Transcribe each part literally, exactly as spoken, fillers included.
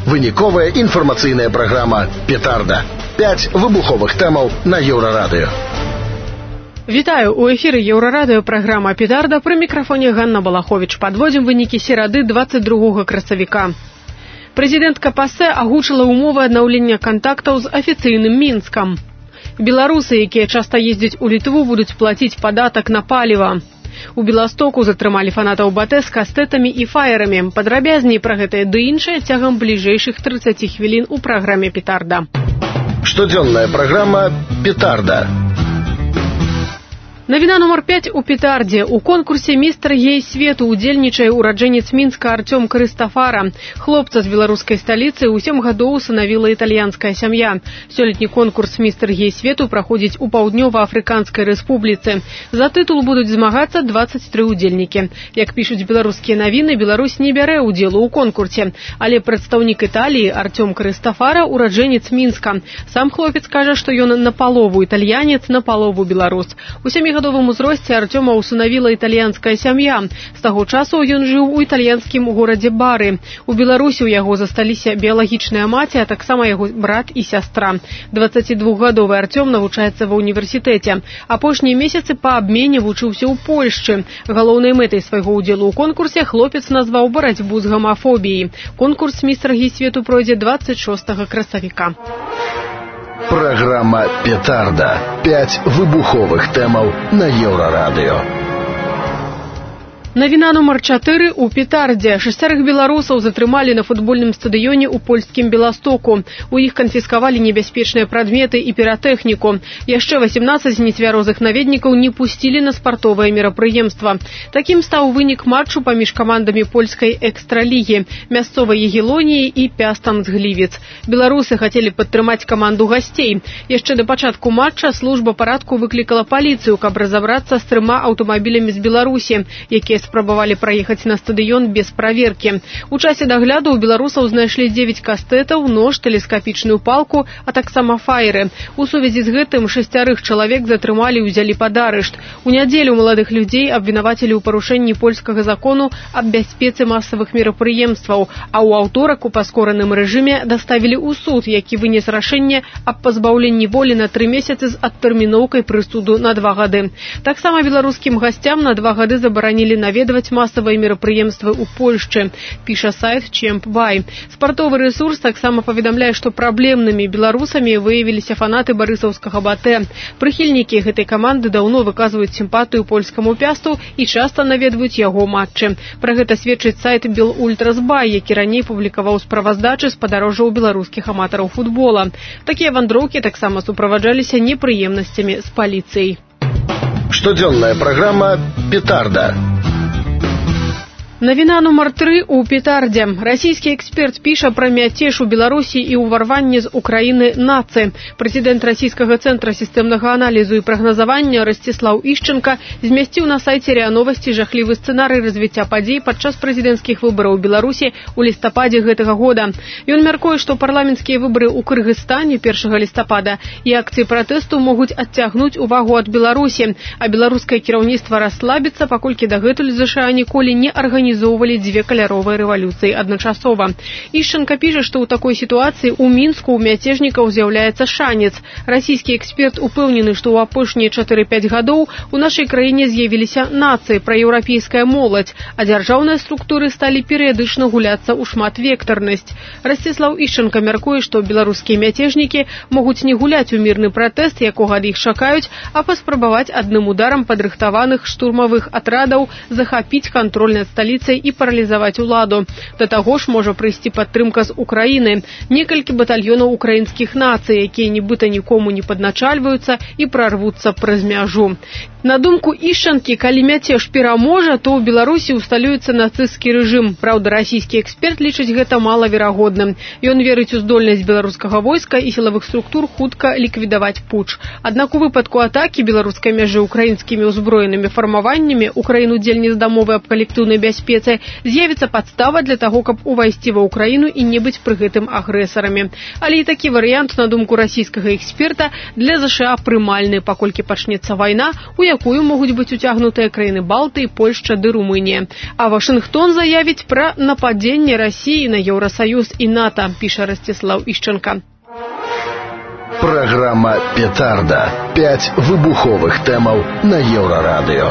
Выніковая інфармацыйная праграма «Петарда». Пяць выбуховых тэмаў на Еўрарадыё. Вітаю, у эфіры Еўрарадыё праграма «Петарда», пры мікрафоне Ганна Балаховіч. Падводзім вынікі серады двадцать другога красавіка. Прэзідэнтка ПАСЭ агучыла ўмовы аднаўлення кантактаў з афіцыйным Мінскам. Беларусы, якія часта ездзяць у Літву, будуць плаціць падатак на паліва. У Беластоку затрымалі фанатаў БТ з кастэтамі і фаерамі. Падрабязней пра гэтае ды іншае цягам бліжэйшых трыццаці хвілін у праграме «Петарда». Штодзённая праграма «Петарда». Навіна нумар пяць у «Петардзе». У конкурсе «Містер Гей свету» удзельнічае ураджэнец Мінска Артём Крыстафара. Хлопца з беларускай сталіцы ў сем гадоў усынавіла італьянская сям'я. Сёлетні конкурс «Містер Гей свету» праходзіць у Паўднёва-Афрыканскай рэспубліцы. За тытул будуць змагацца дваццаць тры удзельнікі. Як пішуць беларускія навіны, Беларусь не бярэ ўдзелу ў конкурсе. Але прадстаўнік Італіі Артём Крыстафара ураджэнец Мінска. Сам хлопец кажа, што ён напалову італьянец, напалову беларус. У сямігадовым узросце Артёма усынавіла італьянская сям'я. З таго часу ён жыў у італьянскім горадзе Бары. У Беларусі ў яго засталіся біялагічная маці, а таксама яго брат і сястра. дваццацідвухгадовы Артём навучаецца ва ўніверсітэце. Апошнія месяцы па абмене вучыўся ў Польшчы. Галоўнай мэтай свайго ўдзелу ў конкурсе хлопец назваў барацьбу з гамафобіяй. Конкурс «Містер Гей свету» пройдзе двадцать шостага красавіка. Праграма «Петарда». Пяць выбуховых тэмаў на Еўрарадыё. Навіна нумар чатыры у «Петардзе». Шасцярых беларусаў затрымалі на футбольным стадыёне ў польскім Беластоку. У іх канфіскавалі небяспечныя прадметы і піратэхніку. Яшчэ васемнаццаць нецвярозых наведнікаў не пусцілі на спартовае мерапрыемства. Такім стаў вынік матчу паміж камандамі польскай экстралігі, мясцовай Ягелоніі і Пястанцглівец. Беларусы хацелі падтрымаць каманду гасцей. Яшчэ да пачатку матча служба парадку выклікала паліцыю, каб разабрацца з трыма аўтамабілямі з Беларусі, якія спрабавалі праехаць на стадыён без праверкі. У часе дагляду ў беларусаў знайшлі дзевяць кастэтаў, нож, тэлескапічную палку, а таксама фаеры. У сувязі з гэтым шасцярых чалавек затрымалі і ўзялі пад арышт. У нядзелю маладых людзей абвінавацілі ў парушэнні польскага закону аб бяспецы масавых мерапрыемстваў, а ў аўторак у паскораным рэжыме даставілі ў суд, які вынес рашэнне аб пазбаўленні волі на тры месяцы з адтэрміноўкай прысуду на два гады. Таксама беларускім гасцям на два гады забаранілі наведваць масавыя мерапрыемствы ў Польшчы, піша сайт Чемп-Бай. Спартовы рэсурс таксама паведамляе, што праблемнымі беларусамі выявіліся фанаты барысаўскага БТ. Прыхільнікі гэтай каманды даўно выказваюць сімпатыю польскаму Пясту і часта наведваюць яго матчы. Пра гэта сведчыць сайт Белультрасбай, які раней публікаваў справаздачы з падарожжаў беларускіх аматараў футбола. Такія вандроўкі таксама суправаджаліся непрыемнасцямі з паліцыяй. Штодзённая праграма «Петарда». Навіна нумар тры у «Петардзе». Расійскі эксперт піша пра мяцеж у Беларусі і ўварванне з Украіны нацыі. Прэзідэнт расійскага цэнтра сістэмнага аналізу і прагназавання Расціслаў Ішченка змясціў на сайце РИА Новасці жахлівы сцэнарый развіцця падзей падчас прэзідэнцкіх выбараў у Беларусі ў лістападзе гэтага года. Ён мяркуе, што парламенцкія выбары ў Кыргызстане першага лістапада і акцыі пратэсту могуць адцягнуць увагу ад Беларусі, а беларускае кіраўніцтва расслабіцца, паколькі дагэтуль ЗША ніколі не арганізавалі Арганізоўвалі дзве каляровыя рэвалюцыі адначасова. Ішченка піша, што ў такой сітуацыі ў Мінску ў мяцежнікаў з'яўляецца шанец. Расійскі эксперт упэўнены, што ў апошнія чатыры-пяць гадоў у нашай краіне з'явіліся нацыі, праеўрапейская моладзь, а дзяржаўныя структуры сталі перыядычна гуляцца ў шматвектарнасць. Расціслаў Ішченка мяркуе, што беларускія мяцежнікі могуць не гуляць у мірны пратэст, якога ад іх чакаюць, а паспрабаваць адным ударам падрыхтаваных штурмавых атрадаў захапіць кантроль над сталіцай і паралізаваць уладу. Да таго ж можа прыйсці падтрымка з Украіны. Некалькі батальёнаў украінскіх нацый, якія нібыта нікому не падначальваюцца і прарвуцца праз мяжу. На думку Ішчанкі, калі мяцеж пераможа, то ў Беларусі усталюецца нацысцкі рэжым. Праўда, расійскі эксперт лічыць гэта малаверагодным. Ён верыць у здольнасць беларускага войска і сілавых структур хутка ліквідаваць путч. Аднак у выпадку атакі беларускай мяжы украінскімі ўзброенымі фармаваннямі, Украіну дзельніц дамовы аб калектыўнай бяспецы небяспецы, з'явіцца падстава для таго, каб увайсці ва ўкраіну і не быць пры гэтым агрэсарамі. Але і такі варыянт, на думку расійскага эксперта, для ЗША прымальны, паколькі пачнецца вайна, у якую могуць быць уцягнутыя краіны Балтыі, Польшча ды Румынія. А Вашынгтон заявіць пра нападзенне Расіі на Еўрасаюз і НАТО, піша Ростислав Ищенко. Программа «Петарда». Пять выбуховых тэмаў на Еўрарадыё.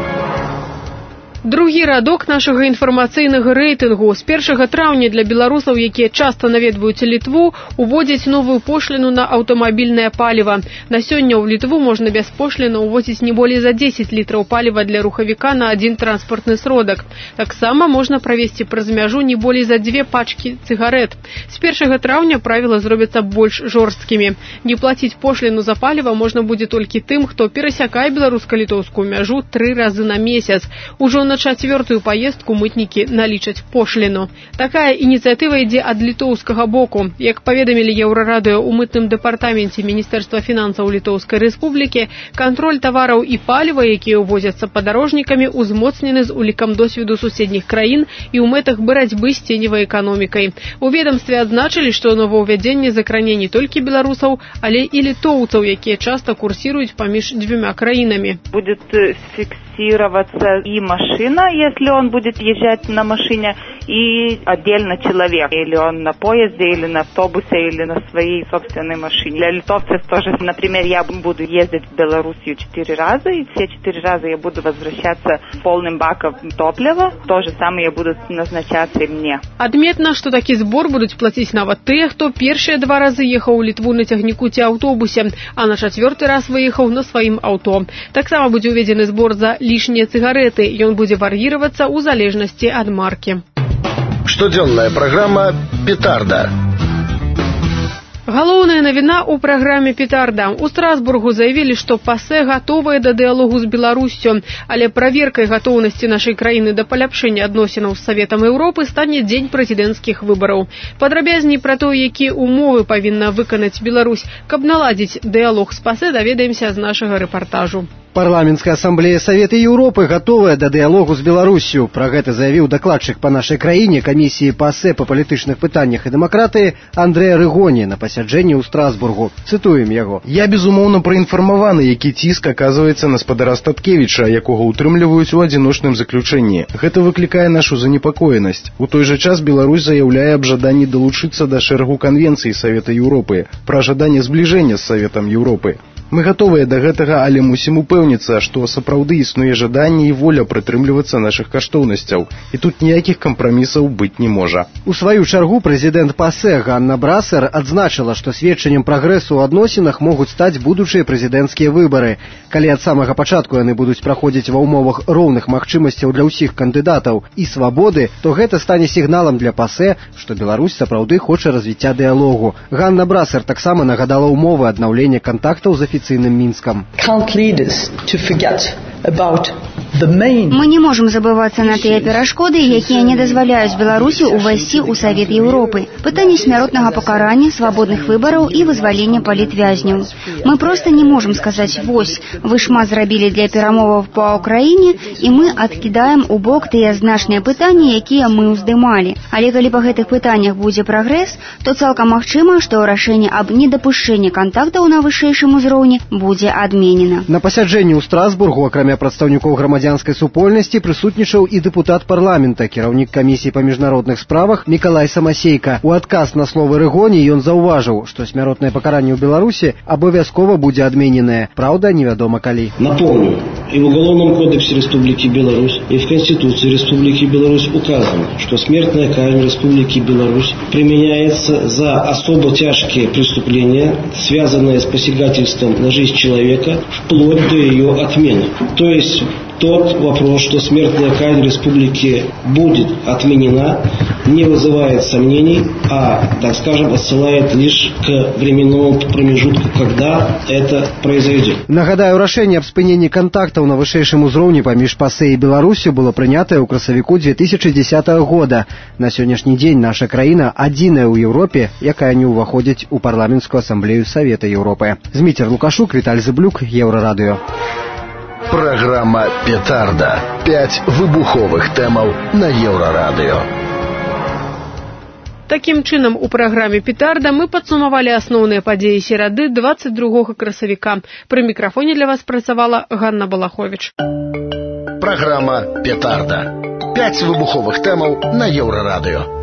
Другі радок нашага інфармацыйнага рэйтынгу. З першага траўня для беларусаў, якія часта наведваюць Літву, уводзяць новую пошліну на аўтамабільнае паліва. На сёння ў Літву можна бяспошліна увозіць не болей за дзесяць літраў паліва для рухавіка на адзін транспартны сродак. Таксама можна правезці праз мяжу не болей за дзве пачкі цыгарэт. З першага траўня правіла зробяцца больш жорсткімі. Не плаціць пошліну за паліва можна будзе толькі тым, хто перасякае беларуска-літоўскую мяжу тры разы на месяц. Ужо на чацвёртую паездку мытнікі налічаць пошліну. Такая ініцыятыва ідзе ад літоўскага боку. Як паведамілі Еўрарадыё ў мытным дэпартаменце Міністэрства фінансаў Літоўскай Рэспублікі, кантроль тавараў і паліва, якія ўвозяцца падарожнікамі, узмоцнены з улікам досведу суседніх краін і ў мэтах барацьбы з ценевай эканомікай. У ведамстве адзначылі, што новаўвядзенне закране не толькі беларусаў, але і літоўцаў, якія часта курсіруюць паміж дзвюма краінамі. Будет фиксироваться и машина, если он будет езжать на машине, и отдельно человек. Или он на поезде, или на автобусе, или на своей собственной машине. Для литовцев тоже, например, я буду ездить в Белоруссию четыре раза, и все четыре раза я буду возвращаться полным баком топлива. То же самое я буду назначаться и мне. Адметна, што такі збор будуць плаціць нават тыя, хто першыя два разы ехаў у Літву на цягніку ці аўтобусе, а на чацвёрты раз выехаў на сваім аўто. Таксама будзе уведзены збор за лішнія цыгарэты. Ён будзе вар'іравацца ў залежнасці ад маркі. Штодзённая праграма «Петарда». Галоўная навіна ў праграме «Петарда». У Страсбургу заявілі, што ПАСЭ гатовыя да дыялогу з Беларуссю, але праверкай гатоўнасці нашай краіны да паляпшэння адносінаў з Саветам Еўропы стане дзень прэзідэнцкіх выбараў. Падрабязней пра то, якія умовы павінна выканаць Беларусь, каб наладзіць дыялог з ПАСЭ, даведаемся з нашага рэпартажу. Парламенская ассамблея Совета Европы готовая да дыялогу з Беларусью. Пра гэта заявіў дакладчык па нашай краіне камісіі ПАСЭ па палітычных пытаннях і дэмакратыі Андрэя Рыгоні на пасяджэнні ў Страсбургу. Цытуем яго. Я, безумоўна, праінфармаваны, які ціск аказваецца на спадара Статкевіча, якога ўтрымліваюць у адзіночным заключэнні. Гэта выклікае нашу занепакоенасць. У той жа час Беларусь заяўляе аб жаданні далучыцца да шэрагу канвенцый Савета Еўропы, пра жаданне збліжэння з Саветам Еўропы. Мы гатовыя да гэтага, але мусім упэўніцца, што сапраўды існуе жаданне і воля прытрымлівацца нашых каштоўнасцяў, і тут ніякіх кампрамісаў быць не можа. У сваю чаргу прэзідэнт ПАСЭ Ганна Брасер адзначыла, што сведчаннем прагрэсу ў адносінах могуць стаць будучыя прэзідэнцкія выбары. Калі ад самага пачатку яны будуць праходзіць ва ўмовах роўных магчымасцяў для ўсіх кандыдатаў і свабоды, то гэта стане сігналам для ПАСЭ, што Беларусь сапраўды хоча развіцця дыялогу. Ганна Брасер таксама нагадала ўмовы аднаўлення кантактаў з афіцыйным Мінскам. Мы не можем забываться на тыя перашкоды, якія не дазваляюць Беларусі ўвайсці ў Савет Еўропы. Пытанне смяротнага пакарання, свабодных выбараў і вызвалення палітвязняў. Мы просто не можем сказаць: вось, вы шмат зрабілі для перамоваў па Ўкраіне, і мы адкідаем у бок тыя значныя пытанні, якія мы ўздымалі. Але калі па гэтых пытаннях будзе прагрэс, то цалкам магчыма, што рашэнне аб недапушчэнні кантактаў на вышэйшым узроўні будзе адменена. На пасяджэнні ў Страсбургу, акрамя прадстаўнікоў грамадзянскай супольнасці, прысутнічаў і дэпутат парламента, кіраўнік камісіі па міжнародных справах Мікалай Самасейка. У адказ на словы Рыгоні ён заўважыў, што смяротнае пакаранне ў Беларусі абавязкова будзе адмененае. Праўда, невядома калі. Напомню, и в Уголовном кодексе Республики Беларусь, и в Конституции Республики Беларусь указано, что смертная казнь Республики Беларусь применяется за особо тяжкие преступления, связанные с посягательством на жизнь человека, вплоть до ее отмены. То есть тот вопрос, что смертная казнь Республики будет отменена, не вызывает сомнений, а, так скажем, отсылает лишь к временному промежутку, когда это произойдет. Нагадаю, рашэнне аб спыненні кантактаў на вышэйшым узроўні паміж ПАСЭ і Беларусю было прынятае ў красавіку две тысячи десятого года. На сённяшні дзень наша краіна адзіная ў Еўропе, якая не ўваходзіць у парламенцкую асамблею Савета Еўропы. Зміцер Лукашук, Віталь Зыблюк, Еўрарадыё. Программа «Петарда». Пять выбуховых тэмаў на Еўрарадыё. Такім чынам, у праграме «Петарда» мы падсумавалі асноўныя падзеі серады двадцать другога красавіка. Пры мікрафоне для вас працавала Ганна Балахович. Программа «Петарда». Пять выбуховых тэмаў на Еўрарадыё.